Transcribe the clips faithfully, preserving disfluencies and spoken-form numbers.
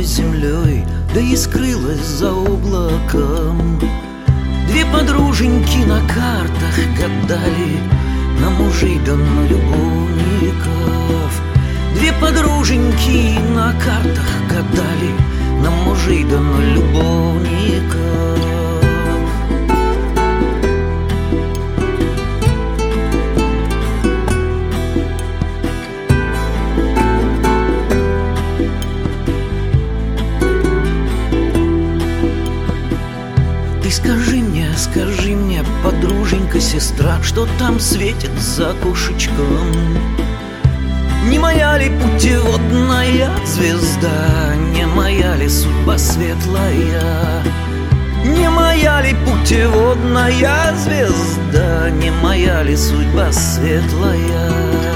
миновалась землей, да и скрылась за облаком. Две подруженьки на картах гадали на мужей да на любовников. Две подруженьки на картах гадали на мужей да на любовников. Ты скажи мне, скажи мне, подруженька, сестра, что там светит за окошечком? Не моя ли путеводная звезда, не моя ли судьба светлая? Не моя ли путеводная звезда, не моя ли судьба светлая?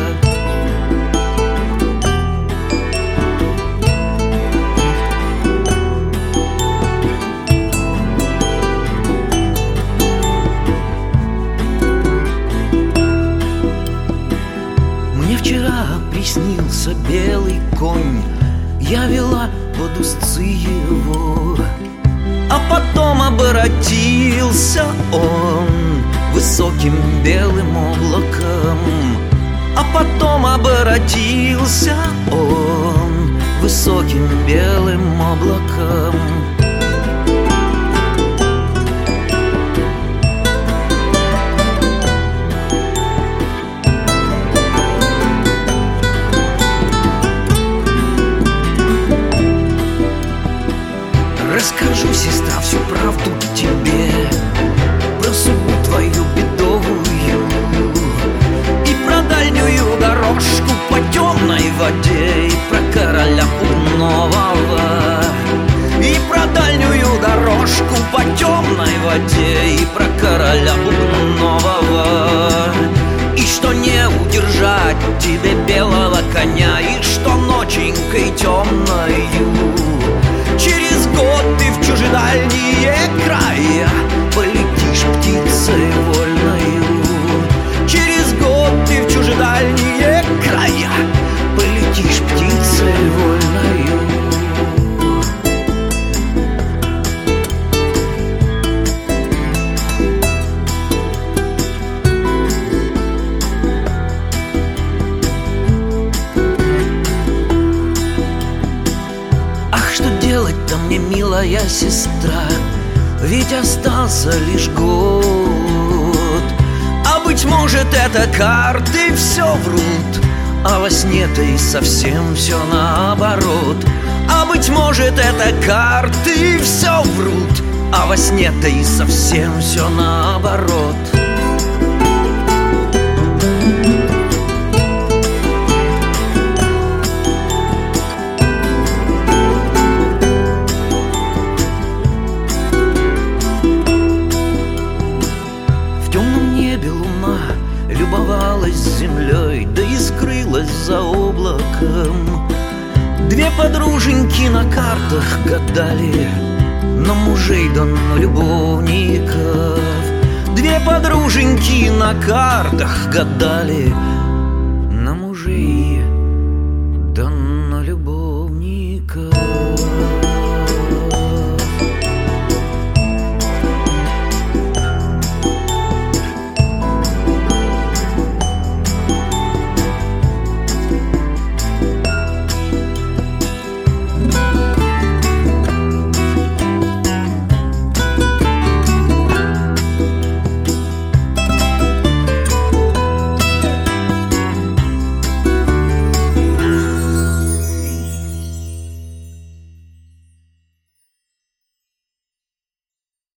Вчера приснился белый конь, я вела под узцы его, а потом обратился он высоким белым облаком. А потом обратился он высоким белым облаком. Расскажу, сестра, всю правду тебе про судьбу твою бедовую и про дальнюю дорожку по темной воде, и про короля Путнового, и про дальнюю дорожку по темной воде, и про короля Путнового, и что не удержать тебе белого коня, и что ноченькой темною через год ты в чужедальние края полетишь птицей вольною. Через год ты в чужедальние края полетишь птицей вольною. Делать-то мне, милая сестра, ведь остался лишь год. А быть может, это карты все врут, а во сне-то и совсем все наоборот. А быть может, это карты все врут, а во сне-то и совсем все наоборот. Любовалась землей, да и скрылась за облаком. Две подруженьки на картах гадали на мужей да на любовников. Две подруженьки на картах гадали